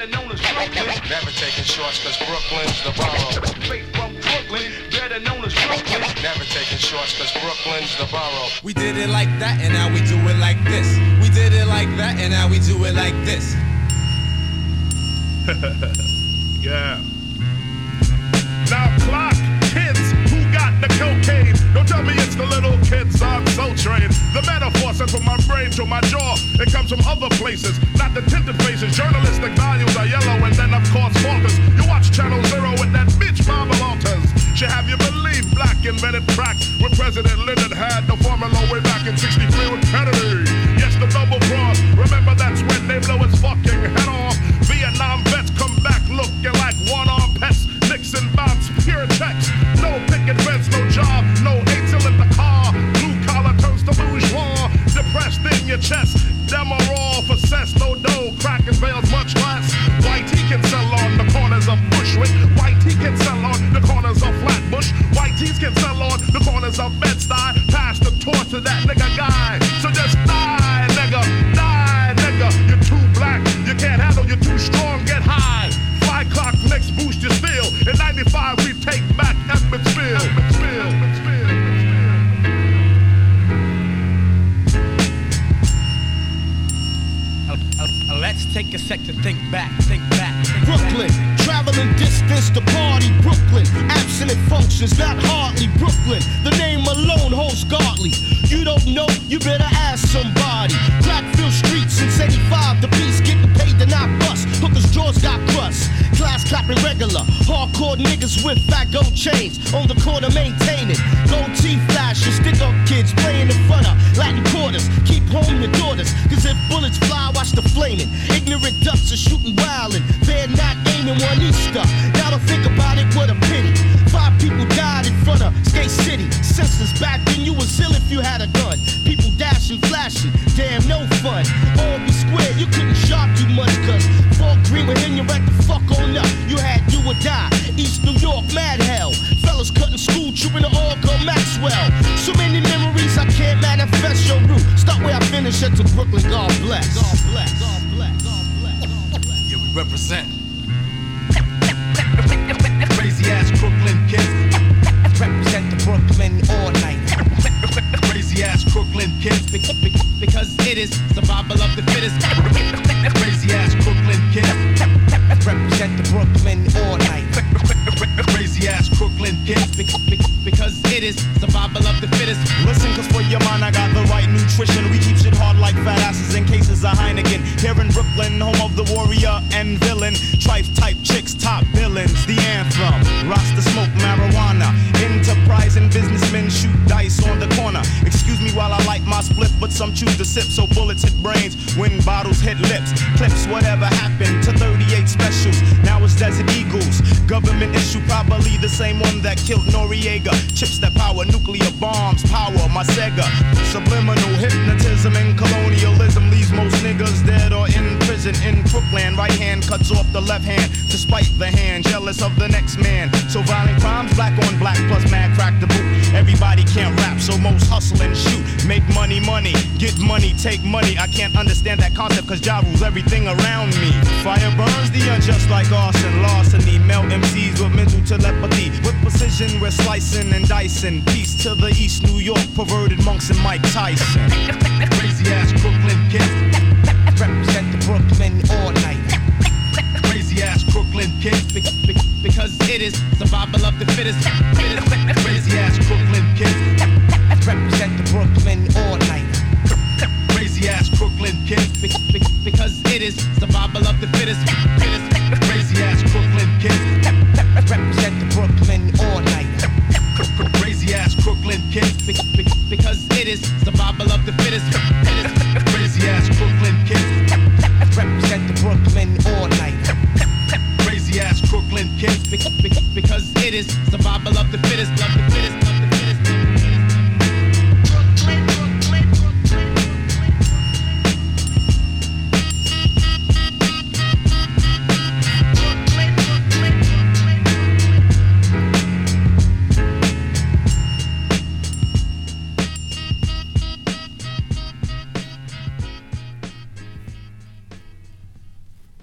better known as Brooklyn. Never taking shorts cause Brooklyn's the borough. Straight from Brooklyn, better known as Brooklyn. Never taking shorts cause Brooklyn's the borough. We did it like that and now we do it like this. We did it like that and now we do it like this. Yeah. Now clock, kids, who got the cocaine? Don't tell me it's the little kids on Soul Train. The metaphor sent from my brain to my jaw. It comes from other places, not the tinted faces. Journalistic values are yellow and then of course falters. You watch Channel Zero with that bitch Marvel Alters. Should have you believe black invented crack when President Lyndon had the formula way back in 63 with Kennedy. Yes, the double cross. Remember that's when they blow his fucking head off. Vietnam vets come back looking like one-armed pets. Nixon bombs, pure checks. No picket fence, no job, no eight-till in the car. Blue collar turns to bourgeois. Depressed in your chest. Them are all for cess, no dough. Crack and bales much less. White he can sell on the corners of Bushwick. White he can sell on the corners of Flatbush. White tees can sell on the corners of Bed-Stuy. Pass the torch to that nigga guy. So just die, nigga. Die, nigga. You're too black. You can't handle, you're too strong. Get high. 5 o'clock, next boost your steel. In 95, we take back Edmondsville. Let's take a sec to think back. Brooklyn, traveling distance to party. Brooklyn, abstinent functions, not hardly. Brooklyn, the name alone holds godly. You don't know, you better ask somebody. Blackfield streets since 85, the piece getting paid to not bust. Hookers' jaws got crust. Class clapping regular. Hardcore niggas with fat gold chains. On the corner maintaining. Gold teeth flashes. Stick up kids playing in front of Latin quarters. Keep home your daughters. Cause if bullets fly, watch the flaming. Ignorant ducks are shooting wildin'. They're not aiming one Easter. Now to think about it, what a pity. 5 people died in front of Skate City. Senseless back then, you was ill if you had a gun. People dashing, flashing. Damn, no fun. All be square, you couldn't shop too much. Cause Fort Greene would hit you right the fuck on up. You had do or die. East New York, mad hell. Fellas cutting school, trooping to Oracle Maxwell. So many memories I can't manifest your route. Start where I finish, head to Brooklyn, God bless. God bless. God bless. God bless. Yeah, we represent. Crazy ass Brooklyn kids. Represent the Brooklyn all night. Crazy ass Brooklyn kids. Because it is survival of the fittest. Crazy ass Brooklyn kids. Represent the Brooklyn all night. Crazy ass Brooklyn kids. Because it is survival of the fittest. Listen, cause for your mind I got the right nutrition. We keep shit hard like fat asses in cases of Heineken. Here in Brooklyn, home of the warrior and villain. Trife type chicks, top villains. The anthem, Rasta smoke marijuana. Enterprising businessmen shoot dice on the corner. Excuse me while I light my split, but some choose to sip. So bullets hit brains when bottles hit lips. Clips, whatever happened to 38 specials. Now it's Desert Eagles. Government issue, probably the same one that killed Noriega. Chips that power nuclear bombs, power my Sega. Subliminal hypnotism and colonialism leaves most niggas dead or in prison in Brooklyn. Right hand cuts off the left hand to spite the hand, jealous of the next man. So violent crimes, black on black plus mad crack the boot. Everybody can't rap, so most hustle and shoot. Make money, get money, take money. I can't understand that concept cause Ja rules everything around me. Fire burns the unjust like arson, larceny. Melt MCs with mental telepathy. With precision we're slicing and dicing. Peace to the East New York perverted monks and Mike Tyson. Crazy ass Brooklyn kids. Represent the Brooklyn all night. Crazy ass Brooklyn kids. Because it is survival of the fittest. Crazy ass Brooklyn kids. Represent the Brooklyn all night. Crazy ass Brooklyn kids. Because it is survival of the fittest. Crazy ass Brooklyn kids. Represent the Brooklyn all night. Crazy ass Brooklyn kids. Because it is survival of the fittest.